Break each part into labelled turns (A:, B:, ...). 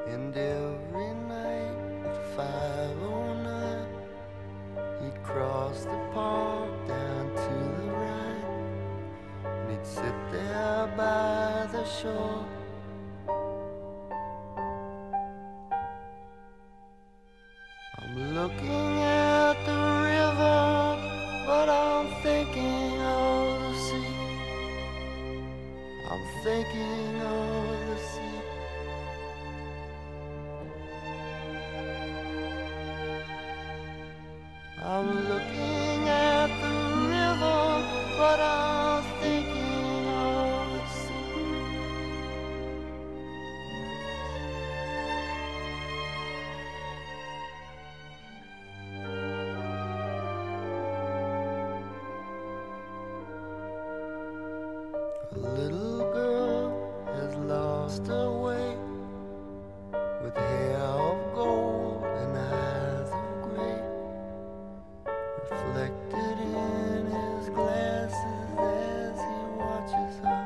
A: And every night at 5:09 he'd cross the park down to the right, and he'd sit there by the shore. I'm looking at the river, but I'm thinking of the sea. I'm thinking of the sea. I'm looking at the river, but I'm thinking of the sea. A little girl has lost her way, with hair of gold and eyes of gray, reflected in his glasses as he watches her.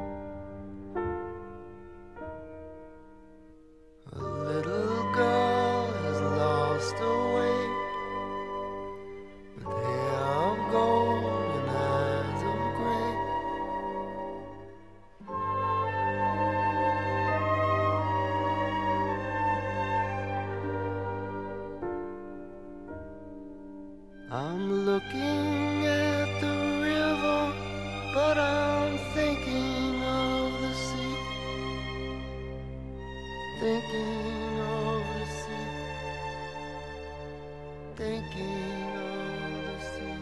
A: A little girl has lost her way, with hair of gold and eyes of gray. I'm looking at the river, but I'm thinking of the sea. Thinking of the sea. Thinking of the sea.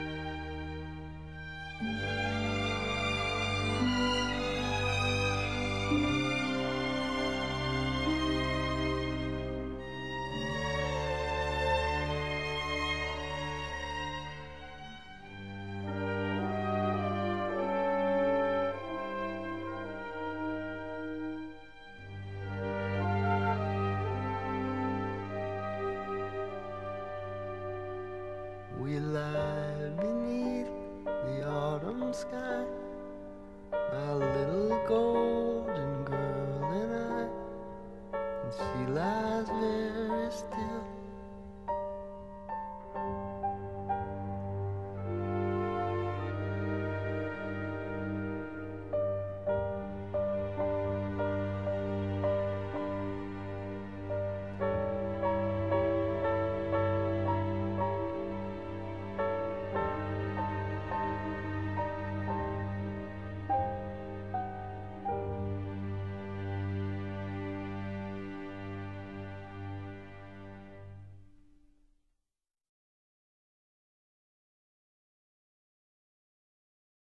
A: We lie beneath the autumn sky, my little gold